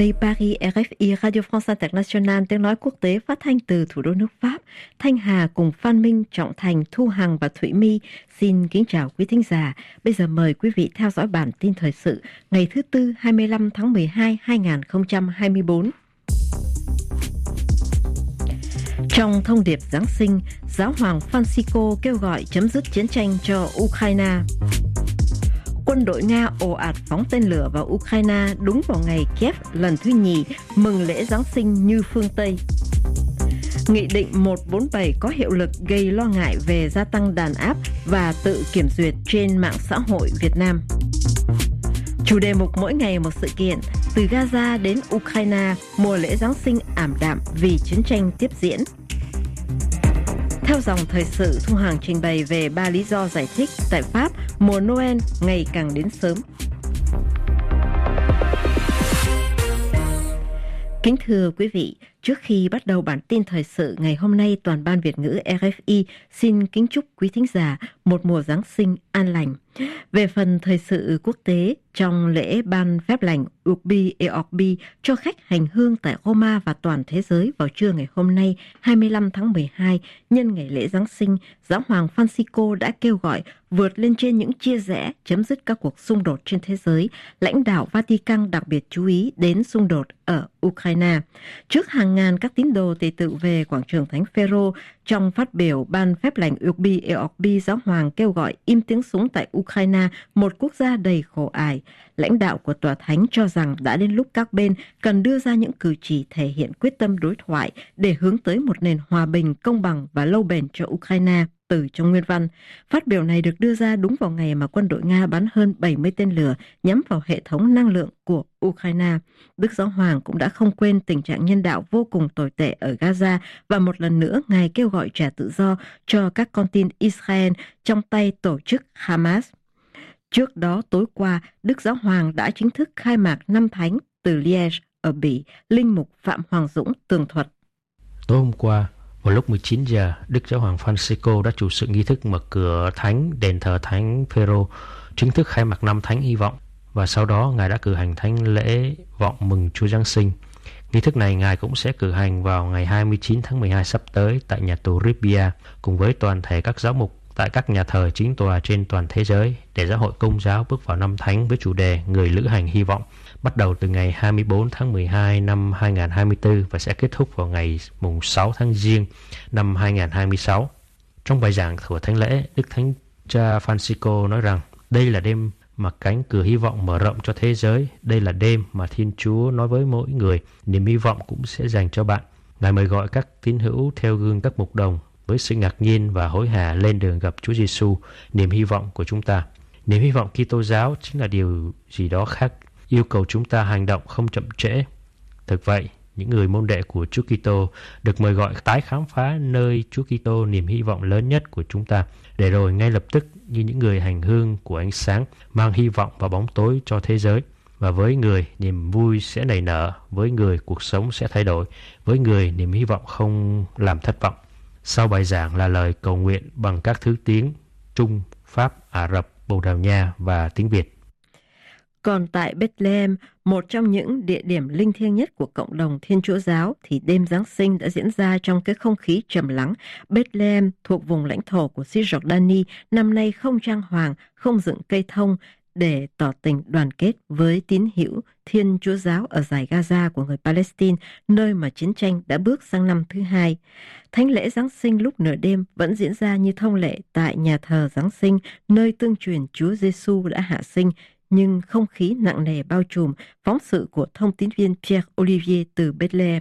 đây Paris, RFI, Radio France International, tiếng nói quốc tế phát thanh từ thủ đô nước Pháp. Thanh Hà cùng Phan Minh, Trọng Thành, Thu Hằng và Thụy My xin kính chào quý thính giả. Bây giờ mời quý vị theo dõi bản tin thời sự ngày thứ Tư 25 tháng 12, 2024. Trong thông điệp Giáng sinh, Giáo hoàng Francisco kêu gọi chấm dứt chiến tranh cho Ukraine. Quân đội Nga ồ ạt phóng tên lửa vào Ukraine đúng vào ngày Kiev lần thứ nhì mừng lễ Giáng sinh như phương Tây. Nghị định 147 có hiệu lực gây lo ngại về gia tăng đàn áp và tự kiểm duyệt trên mạng xã hội Việt Nam. Chủ đề mục mỗi ngày một sự kiện, từ Gaza đến Ukraine, mùa lễ Giáng sinh ảm đạm vì chiến tranh tiếp diễn. Theo dòng thời sự, Thu Hằng trình bày về 3 lý do giải thích tại Pháp mùa Noel ngày càng đến sớm. Kính thưa quý vị, trước khi bắt đầu bản tin thời sự ngày hôm nay, toàn ban Việt ngữ RFI xin kính chúc quý thính giả một mùa Giáng sinh an lành. Về phần thời sự quốc tế, trong lễ ban phép lành Urbi et Orbi cho khách hành hương tại Roma và toàn thế giới vào trưa ngày hôm nay 25 tháng 12, nhân ngày lễ Giáng sinh, Giáo hoàng Francisco đã kêu gọi vượt lên trên những chia rẽ, chấm dứt các cuộc xung đột trên thế giới. Lãnh đạo Vatican đặc biệt chú ý đến xung đột ở Ukraine. Trước hàng ngàn các tín đồ tề tựu về quảng trường Thánh Phêrô, trong phát biểu ban phép lành Urbi et Orbi, Giáo hoàng kêu gọi im tiếng súng tại Ukraine, một quốc gia đầy khổ ải. Lãnh đạo của Tòa Thánh cho rằng đã đến lúc các bên cần đưa ra những cử chỉ thể hiện quyết tâm đối thoại để hướng tới một nền hòa bình, công bằng và lâu bền cho Ukraine. Từ trong nguyên văn, phát biểu này được đưa ra đúng vào ngày mà quân đội Nga bắn hơn 70 tên lửa nhắm vào hệ thống năng lượng của Ukraine. Đức Giáo hoàng cũng đã không quên tình trạng nhân đạo vô cùng tồi tệ ở Gaza và một lần nữa Ngài kêu gọi trả tự do cho các con tin Israel trong tay tổ chức Hamas. Trước đó tối qua, Đức Giáo hoàng đã chính thức khai mạc năm thánh từ Liège ở Bỉ. Linh mục Phạm Hoàng Dũng tường thuật. Tối hôm qua, vào lúc 19 giờ, Đức Giáo hoàng Francisco đã chủ sự nghi thức mở cửa thánh đền thờ Thánh Phêrô, chính thức khai mạc năm thánh hy vọng, và sau đó Ngài đã cử hành thánh lễ vọng mừng Chúa Giáng sinh. Nghi thức này Ngài cũng sẽ cử hành vào ngày 29 tháng 12 sắp tới tại nhà tù Ribbia cùng với toàn thể các giáo mục tại các nhà thờ chính tòa trên toàn thế giới để Giáo hội Công giáo bước vào năm thánh với chủ đề Người lữ hành hy vọng, bắt đầu từ ngày 24 tháng 12 năm 2024 và sẽ kết thúc vào ngày mùng 6 tháng Giêng năm 2026. Trong bài giảng của thánh lễ, Đức Thánh Cha Francisco nói rằng đây là đêm mà cánh cửa hy vọng mở rộng cho thế giới. Đây là đêm mà Thiên Chúa nói với mỗi người, niềm hy vọng cũng sẽ dành cho bạn. Ngài mời gọi các tín hữu theo gương các mục đồng với sự ngạc nhiên và hối hả lên đường gặp Chúa Giêsu, niềm hy vọng của chúng ta. Niềm hy vọng Kitô giáo chính là điều gì đó khác, yêu cầu chúng ta hành động không chậm trễ. Thực vậy, những người môn đệ của Chúa Kitô được mời gọi tái khám phá nơi Chúa Kitô, niềm hy vọng lớn nhất của chúng ta, để rồi ngay lập tức như những người hành hương của ánh sáng mang hy vọng vào bóng tối cho thế giới. Và với người, niềm vui sẽ nảy nở, với người, cuộc sống sẽ thay đổi, với người, niềm hy vọng không làm thất vọng. Sau bài giảng là lời cầu nguyện bằng các thứ tiếng Trung, Pháp, Ả Rập, Bồ Đào Nha và tiếng Việt. Còn tại Bethlehem, một trong những địa điểm linh thiêng nhất của cộng đồng Thiên Chúa giáo, thì đêm Giáng sinh đã diễn ra trong cái không khí trầm lắng. Bethlehem thuộc vùng lãnh thổ của Cisjordani năm nay không trang hoàng, không dựng cây thông để tỏ tình đoàn kết với tín hữu Thiên Chúa giáo ở dải Gaza của người Palestine, nơi mà chiến tranh đã bước sang năm thứ hai. Thánh lễ Giáng sinh lúc nửa đêm vẫn diễn ra như thông lệ tại nhà thờ Giáng sinh, nơi tương truyền Chúa Giêsu đã hạ sinh, nhưng không khí nặng nề bao trùm. Phóng sự của thông tín viên Pierre Olivier từ Bethlehem.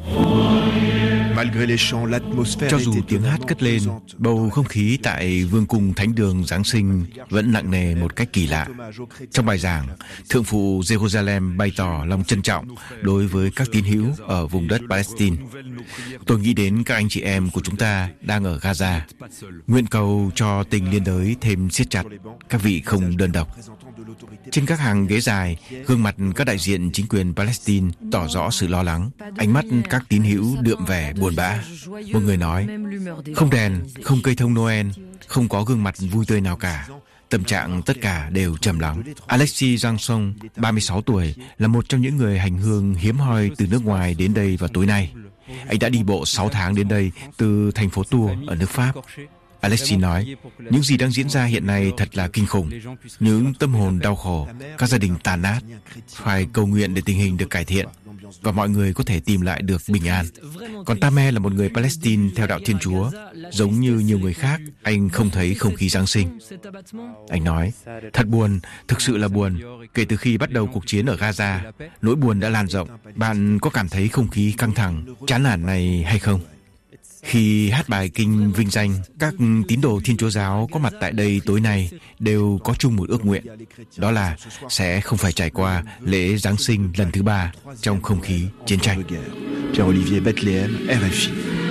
Cho dù tiếng hát cất lên, bầu không khí tại vương cung thánh đường Giáng sinh vẫn nặng nề một cách kỳ lạ. Trong bài giảng, Thượng phụ Jerusalem bày tỏ lòng trân trọng đối với các tín hữu ở vùng đất Palestine. Tôi nghĩ đến các anh chị em của chúng ta đang ở Gaza. Nguyện cầu cho tình liên đới thêm siết chặt, các vị không đơn độc. Trên các hàng ghế dài, gương mặt các đại diện chính quyền Palestine tỏ rõ sự lo lắng. Ánh mắt các tín hữu đượm vẻ buồn bã. Một người nói, không đèn, không cây thông Noel, không có gương mặt vui tươi nào cả. Tâm trạng tất cả đều trầm lắng. Alexis Janson, 36 tuổi, là một trong những người hành hương hiếm hoi từ nước ngoài đến đây vào tối nay. Anh đã đi bộ 6 tháng đến đây từ thành phố Tours ở nước Pháp. Alexis nói, những gì đang diễn ra hiện nay thật là kinh khủng. Những tâm hồn đau khổ, các gia đình tàn nát. Phải cầu nguyện để tình hình được cải thiện và mọi người có thể tìm lại được bình an. Còn Tamé là một người Palestine theo đạo Thiên Chúa. Giống như nhiều người khác, anh không thấy không khí Giáng sinh. Anh nói, thật buồn, thực sự là buồn. Kể từ khi bắt đầu cuộc chiến ở Gaza, nỗi buồn đã lan rộng. Bạn có cảm thấy không khí căng thẳng, chán nản này hay không? Khi hát bài kinh vinh danh, các tín đồ Thiên Chúa giáo có mặt tại đây tối nay đều có chung một ước nguyện. Đó là sẽ không phải trải qua lễ Giáng sinh lần thứ 3 trong không khí chiến tranh. Pierre-Olivier Bethléem, RFI.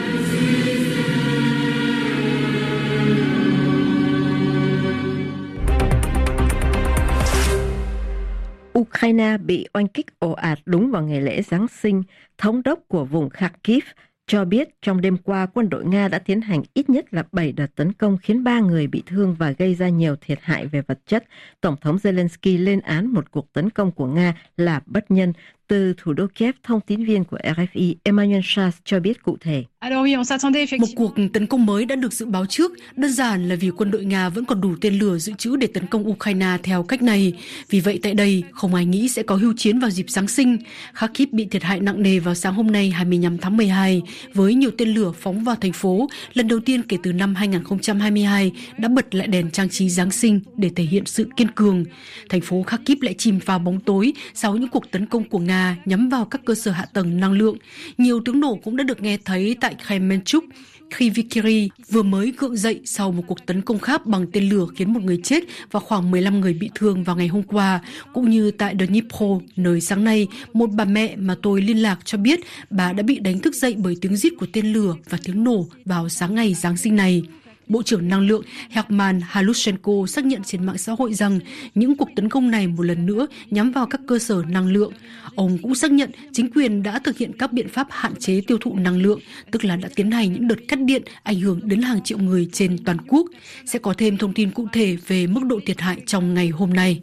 Ukraine bị oanh kích ồ ạt đúng vào ngày lễ Giáng sinh. Thống đốc của vùng Kharkiv cho biết trong đêm qua quân đội Nga đã tiến hành ít nhất là 7 đợt tấn công khiến 3 người bị thương và gây ra nhiều thiệt hại về vật chất. Tổng thống Zelensky lên án một cuộc tấn công của Nga là bất nhân. Từ thủ đô Kiev, thông tín viên của RFI Emmanuel Charles cho biết cụ thể. Một cuộc tấn công mới đã được dự báo trước, đơn giản là vì quân đội Nga vẫn còn đủ tên lửa dự trữ để tấn công Ukraine theo cách này. Vì vậy tại đây, không ai nghĩ sẽ có hưu chiến vào dịp Giáng sinh. Kharkiv bị thiệt hại nặng nề vào sáng hôm nay 25 tháng 12, với nhiều tên lửa phóng vào thành phố. Lần đầu tiên kể từ năm 2022 đã bật lại đèn trang trí Giáng sinh để thể hiện sự kiên cường. Thành phố Kharkiv lại chìm vào bóng tối sau những cuộc tấn công của Nga nhắm vào các cơ sở hạ tầng năng lượng. Nhiều tiếng nổ cũng đã được nghe thấy tại Kremenchuk, khi Vikiri vừa mới gượng dậy sau một cuộc tấn công khác bằng tên lửa khiến một người chết và khoảng 15 người bị thương vào ngày hôm qua, cũng như tại Dnipro, nơi sáng nay một bà mẹ mà tôi liên lạc cho biết bà đã bị đánh thức dậy bởi tiếng rít của tên lửa và tiếng nổ vào sáng ngày Giáng sinh này. Bộ trưởng Năng lượng Herman Halushenko xác nhận trên mạng xã hội rằng những cuộc tấn công này một lần nữa nhắm vào các cơ sở năng lượng. Ông cũng xác nhận chính quyền đã thực hiện các biện pháp hạn chế tiêu thụ năng lượng, tức là đã tiến hành những đợt cắt điện ảnh hưởng đến hàng triệu người trên toàn quốc. Sẽ có thêm thông tin cụ thể về mức độ thiệt hại trong ngày hôm nay.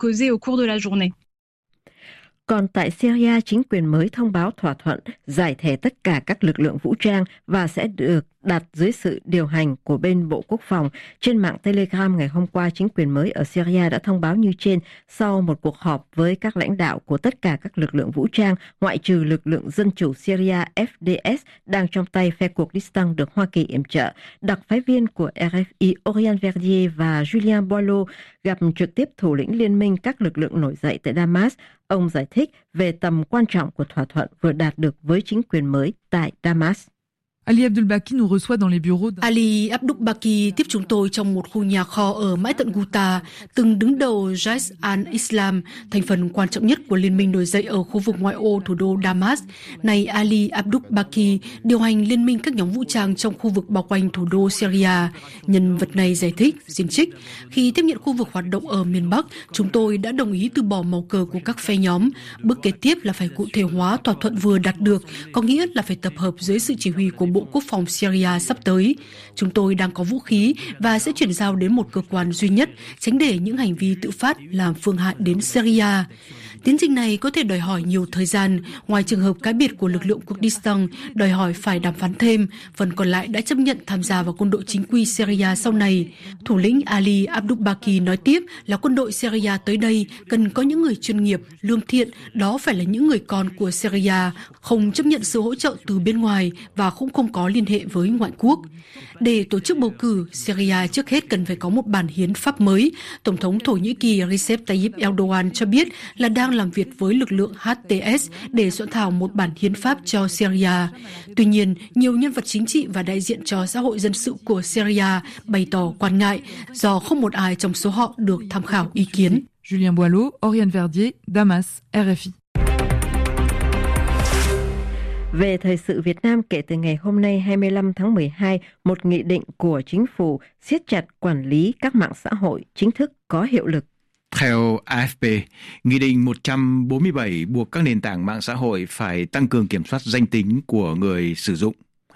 Còn tại Syria, chính quyền mới thông báo thỏa thuận giải thể tất cả các lực lượng vũ trang và sẽ được đặt dưới sự điều hành của bên Bộ Quốc phòng. Trên mạng Telegram ngày hôm qua, chính quyền mới ở Syria đã thông báo như trên sau một cuộc họp với các lãnh đạo của tất cả các lực lượng vũ trang, ngoại trừ lực lượng Dân chủ Syria FDS đang trong tay phe Kurdistan được Hoa Kỳ yểm trợ. Đặc phái viên của RFI Oriane Verdier và Julien Boileau gặp trực tiếp thủ lĩnh liên minh các lực lượng nổi dậy tại Damas. Ông giải thích về tầm quan trọng của thỏa thuận vừa đạt được với chính quyền mới tại Damas. Ali Abdulbaki nous reçoit dans les bureaux. Ali Abdulbaki tiếp chúng tôi trong một khu nhà kho ở mãi tận Ghouta, từng đứng đầu Jaish al-Islam, thành phần quan trọng nhất của liên minh nổi dậy ở khu vực ngoại ô thủ đô Damas. Này Ali Abdulbaki điều hành liên minh các nhóm vũ trang trong khu vực bao quanh thủ đô Syria. Nhân vật này giải thích, xin trích, khi tiếp nhận khu vực hoạt động ở miền Bắc, chúng tôi đã đồng ý từ bỏ màu cờ của các phe nhóm. Bước kế tiếp là phải cụ thể hóa thỏa thuận vừa đạt được, có nghĩa là phải tập hợp dưới sự chỉ huy của Bộ Quốc phòng Syria sắp tới. Chúng tôi đang có vũ khí và sẽ chuyển giao đến một cơ quan duy nhất, tránh để những hành vi tự phát làm phương hại đến Syria. Tiến trình này có thể đòi hỏi nhiều thời gian, ngoài trường hợp cái biệt của lực lượng Kurdistan đòi hỏi phải đàm phán thêm, phần còn lại đã chấp nhận tham gia vào quân đội chính quy Syria sau này. Thủ lĩnh Ali Abdulbaki nói tiếp là quân đội Syria tới đây cần có những người chuyên nghiệp, lương thiện, đó phải là những người con của Syria, không chấp nhận sự hỗ trợ từ bên ngoài và cũng không có liên hệ với ngoại quốc. Để tổ chức bầu cử, Syria trước hết cần phải có một bản hiến pháp mới. Tổng thống Thổ Nhĩ Kỳ Recep Tayyip Erdogan cho biết là đang làm việc với lực lượng HTS để soạn thảo một bản hiến pháp cho Syria. Tuy nhiên, nhiều nhân vật chính trị và đại diện cho xã hội dân sự của Syria bày tỏ quan ngại do không một ai trong số họ được tham khảo ý kiến. Julien Boileau, Oriane Verdier, Damas, RFI. Về thời sự Việt Nam, kể từ ngày hôm nay 25 tháng 12, một nghị định của chính phủ siết chặt quản lý các mạng xã hội chính thức có hiệu lực. Theo AFP, Nghị định 147 buộc các nền tảng mạng xã hội phải tăng cường kiểm soát danh tính của người sử dụng.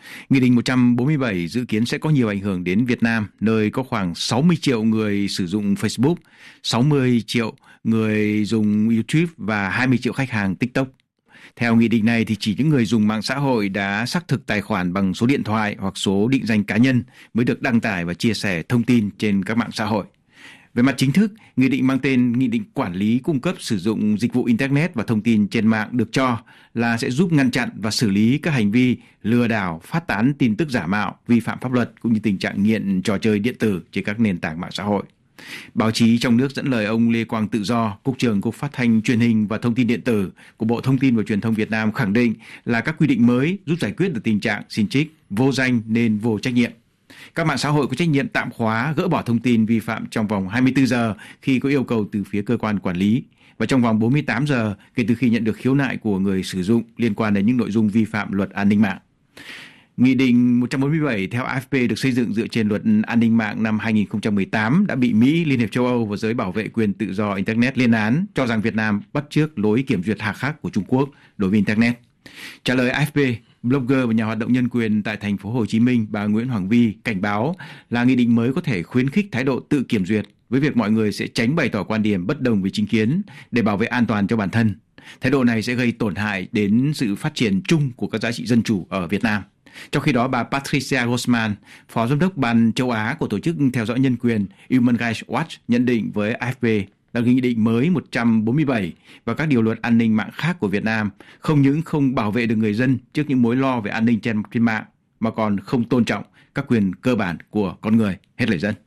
Nghị định 147 dự kiến sẽ có nhiều ảnh hưởng đến Việt Nam, nơi có khoảng 60 triệu người sử dụng Facebook, 60 triệu người dùng YouTube và 20 triệu khách hàng TikTok. Theo nghị định này thì chỉ những người dùng mạng xã hội đã xác thực tài khoản bằng số điện thoại hoặc số định danh cá nhân mới được đăng tải và chia sẻ thông tin trên các mạng xã hội. Về mặt chính thức, nghị định mang tên Nghị định Quản lý cung cấp sử dụng dịch vụ Internet và thông tin trên mạng được cho là sẽ giúp ngăn chặn và xử lý các hành vi lừa đảo, phát tán tin tức giả mạo, vi phạm pháp luật cũng như tình trạng nghiện trò chơi điện tử trên các nền tảng mạng xã hội. Báo chí trong nước dẫn lời ông Lê Quang Tự Do, Cục trưởng Cục Phát thanh Truyền hình và Thông tin Điện tử của Bộ Thông tin và Truyền thông Việt Nam khẳng định là các quy định mới giúp giải quyết được tình trạng xin trích, vô danh nên vô trách nhiệm. Các mạng xã hội có trách nhiệm tạm khóa, gỡ bỏ thông tin vi phạm trong vòng 24 giờ khi có yêu cầu từ phía cơ quan quản lý và trong vòng 48 giờ kể từ khi nhận được khiếu nại của người sử dụng liên quan đến những nội dung vi phạm luật an ninh mạng. Nghị định 147 theo AFP được xây dựng dựa trên luật an ninh mạng năm 2018 đã bị Mỹ, Liên hiệp châu Âu và giới bảo vệ quyền tự do Internet lên án, cho rằng Việt Nam bắt chước lối kiểm duyệt hà khắc của Trung Quốc đối với Internet. Trả lời AFP, blogger và nhà hoạt động nhân quyền tại thành phố Hồ Chí Minh, bà Nguyễn Hoàng Vi cảnh báo là nghị định mới có thể khuyến khích thái độ tự kiểm duyệt với việc mọi người sẽ tránh bày tỏ quan điểm bất đồng với chính kiến để bảo vệ an toàn cho bản thân. Thái độ này sẽ gây tổn hại đến sự phát triển chung của các giá trị dân chủ ở Việt Nam. Trong khi đó, bà Patricia Grossman, Phó Giám đốc Ban châu Á của Tổ chức Theo dõi Nhân quyền Human Rights Watch nhận định với AFP là nghị định mới 147 và các điều luật an ninh mạng khác của Việt Nam không những không bảo vệ được người dân trước những mối lo về an ninh trên mạng mà còn không tôn trọng các quyền cơ bản của con người. Hết lời dân.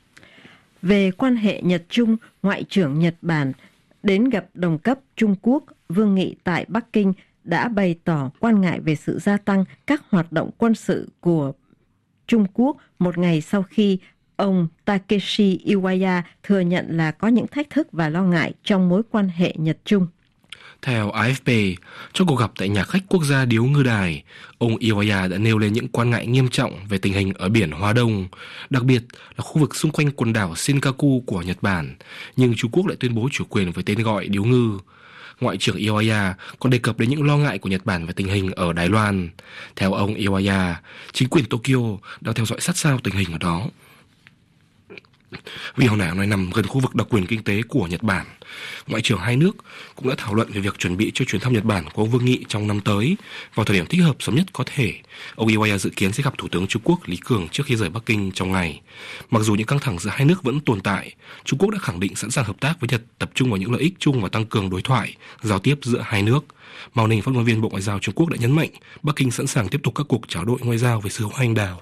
Về quan hệ Nhật-Trung, Ngoại trưởng Nhật Bản đến gặp đồng cấp Trung Quốc Vương Nghị tại Bắc Kinh đã bày tỏ quan ngại về sự gia tăng các hoạt động quân sự của Trung Quốc một ngày sau khi ông Takeshi Iwaya thừa nhận là có những thách thức và lo ngại trong mối quan hệ Nhật-Trung. Theo AFP, trong cuộc gặp tại nhà khách quốc gia Điếu Ngư Đài, ông Iwaya đã nêu lên những quan ngại nghiêm trọng về tình hình ở biển Hoa Đông, đặc biệt là khu vực xung quanh quần đảo Senkaku của Nhật Bản, nhưng Trung Quốc lại tuyên bố chủ quyền với tên gọi Điếu Ngư. Ngoại trưởng Iwaya còn đề cập đến những lo ngại của Nhật Bản về tình hình ở Đài Loan. Theo ông Iwaya, chính quyền Tokyo đang theo dõi sát sao tình hình ở đó. Vì hòn đảo này nằm gần khu vực đặc quyền kinh tế của Nhật Bản, ngoại trưởng hai nước cũng đã thảo luận về việc chuẩn bị cho chuyến thăm Nhật Bản của ông Vương Nghị trong năm tới. Vào thời điểm thích hợp sớm nhất có thể, ông Iwaya dự kiến sẽ gặp Thủ tướng Trung Quốc Lý Cường trước khi rời Bắc Kinh trong ngày. Mặc dù những căng thẳng giữa hai nước vẫn tồn tại, Trung Quốc đã khẳng định sẵn sàng hợp tác với Nhật, tập trung vào những lợi ích chung và tăng cường đối thoại, giao tiếp giữa hai nước. Mao Ninh, phát ngôn viên Bộ Ngoại giao Trung Quốc, đã nhấn mạnh Bắc Kinh sẵn sàng tiếp tục các cuộc trao đổi ngoại giao về xứ Hoa Anh Đào.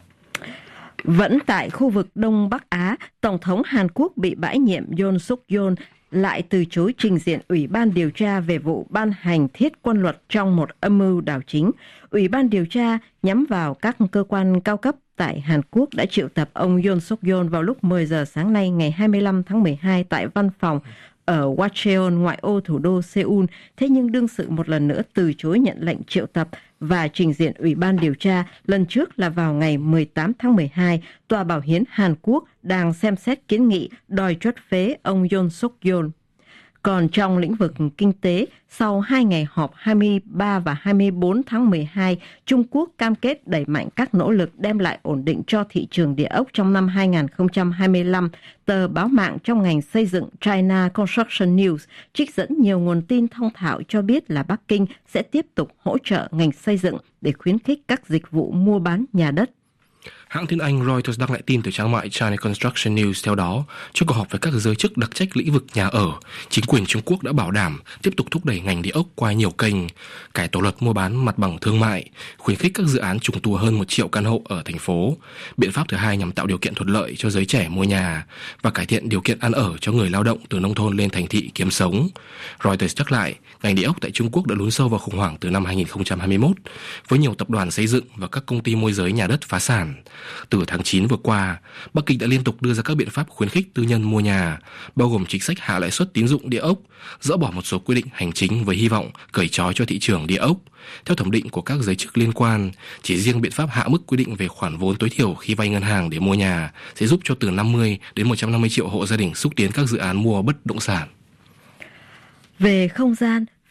Vẫn tại khu vực Đông Bắc Á, Tổng thống Hàn Quốc bị bãi nhiệm Yoon Suk Yeol lại từ chối trình diện Ủy ban điều tra về vụ ban hành thiết quân luật trong một âm mưu đảo chính. Ủy ban điều tra nhắm vào các cơ quan cao cấp tại Hàn Quốc đã triệu tập ông Yoon Suk Yeol vào lúc 10 giờ sáng nay ngày 25 tháng 12 tại văn phòng ở Wacheon, ngoại ô thủ đô Seoul. Thế nhưng đương sự một lần nữa từ chối nhận lệnh triệu tập và trình diện Ủy ban điều tra. Lần trước là vào ngày 18 tháng 12, Tòa Bảo hiến Hàn Quốc đang xem xét kiến nghị đòi truất phế ông Yoon Suk Yeol. Còn trong lĩnh vực kinh tế, sau 2 ngày họp 23 và 24 tháng 12, Trung Quốc cam kết đẩy mạnh các nỗ lực đem lại ổn định cho thị trường địa ốc trong năm 2025. Tờ báo mạng trong ngành xây dựng China Construction News trích dẫn nhiều nguồn tin thông thạo cho biết là Bắc Kinh sẽ tiếp tục hỗ trợ ngành xây dựng để khuyến khích các dịch vụ mua bán nhà đất. Hãng tin Anh Reuters đăng lại tin từ trang mạng China Construction News theo đó, trong cuộc họp với các giới chức đặc trách lĩnh vực nhà ở, chính quyền Trung Quốc đã bảo đảm tiếp tục thúc đẩy ngành địa ốc qua nhiều kênh, cải tổ luật mua bán mặt bằng thương mại, khuyến khích các dự án trùng tu hơn 1 triệu căn hộ ở thành phố. Biện pháp thứ hai nhằm tạo điều kiện thuận lợi cho giới trẻ mua nhà và cải thiện điều kiện ăn ở cho người lao động từ nông thôn lên thành thị kiếm sống. Reuters nhắc lại, ngành địa ốc tại Trung Quốc đã lún sâu vào khủng hoảng từ năm 2021, với nhiều tập đoàn xây dựng và các công ty môi giới nhà đất phá sản. Từ tháng 9 vừa qua, Bắc Kinh đã liên tục đưa ra các biện pháp khuyến khích tư nhân mua nhà, bao gồm chính sách hạ lãi suất tín dụng địa ốc, dỡ bỏ một số quy định hành chính với hy vọng cởi trói cho thị trường địa ốc. Theo thẩm định của các giới chức liên quan, chỉ riêng biện pháp hạ mức quy định về khoản vốn tối thiểu khi vay ngân hàng để mua nhà sẽ giúp cho từ 50 đến 150 triệu hộ gia đình xúc tiến các dự án mua bất động sản. Về không gian,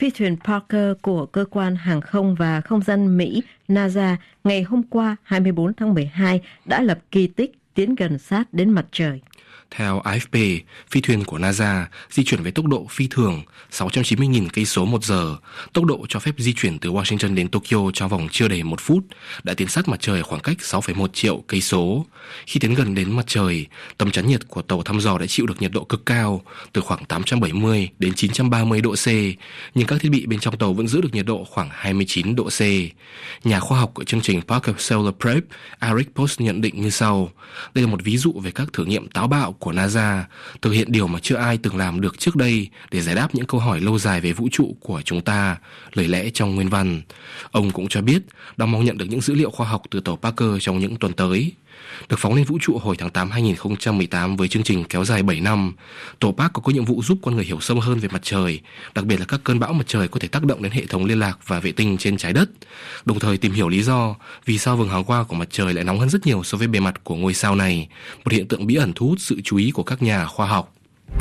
phi thuyền Parker của cơ quan hàng không và không gian Mỹ NASA ngày hôm qua 24 tháng 12 đã lập kỳ tích tiến gần sát đến mặt trời. Theo AFP, phi thuyền của NASA di chuyển với tốc độ phi thường 690.000 cây số một giờ, tốc độ cho phép di chuyển từ Washington đến Tokyo trong vòng chưa đầy 1 phút, đã tiến sát mặt trời khoảng cách 6,1 triệu cây số. Khi tiến gần đến mặt trời, tấm chắn nhiệt của tàu thăm dò đã chịu được nhiệt độ cực cao, từ khoảng 870 đến 930 độ C, nhưng các thiết bị bên trong tàu vẫn giữ được nhiệt độ khoảng 29 độ C. Nhà khoa học của chương trình Parker Solar Prep, Eric Post nhận định như sau: đây là một ví dụ về các thử nghiệm táo bạo của NASA, thực hiện điều mà chưa ai từng làm được trước đây để giải đáp những câu hỏi lâu dài về vũ trụ của chúng ta, lời lẽ trong nguyên văn. Ông cũng cho biết đang mong nhận được những dữ liệu khoa học từ tàu Parker trong những tuần tới. Được phóng lên vũ trụ hồi tháng 8 2018 với chương trình kéo dài 7 năm, tàu Park có nhiệm vụ giúp con người hiểu sâu hơn về mặt trời, đặc biệt là các cơn bão mặt trời có thể tác động đến hệ thống liên lạc và vệ tinh trên trái đất, đồng thời tìm hiểu lý do vì sao vầng hào quang của mặt trời lại nóng hơn rất nhiều so với bề mặt của ngôi sao này, một hiện tượng bí ẩn thu hút sự chú ý của các nhà khoa học.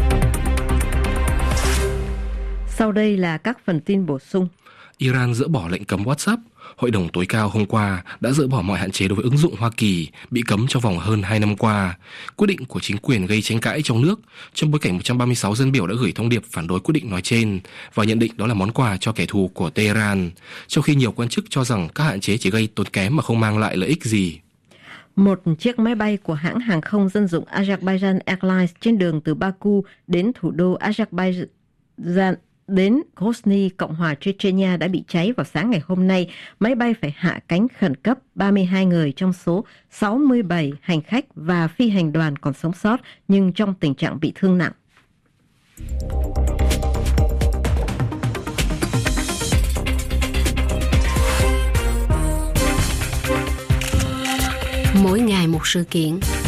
Sau đây là các phần tin bổ sung. Iran dỡ bỏ lệnh cấm WhatsApp. Hội đồng tối cao hôm qua đã dỡ bỏ mọi hạn chế đối với ứng dụng Hoa Kỳ bị cấm trong vòng hơn 2 năm qua. Quyết định của chính quyền gây tranh cãi trong nước trong bối cảnh 136 dân biểu đã gửi thông điệp phản đối quyết định nói trên và nhận định đó là món quà cho kẻ thù của Tehran, trong khi nhiều quan chức cho rằng các hạn chế chỉ gây tốn kém mà không mang lại lợi ích gì. Một chiếc máy bay của hãng hàng không dân dụng Azerbaijan Airlines trên đường từ Baku đến thủ đô Azerbaijan đến Grozny, Cộng hòa Chechnya đã bị cháy vào sáng ngày hôm nay. Máy bay phải hạ cánh khẩn cấp, 32 người trong số 67 hành khách và phi hành đoàn còn sống sót nhưng trong tình trạng bị thương nặng. Mỗi ngày một sự kiện.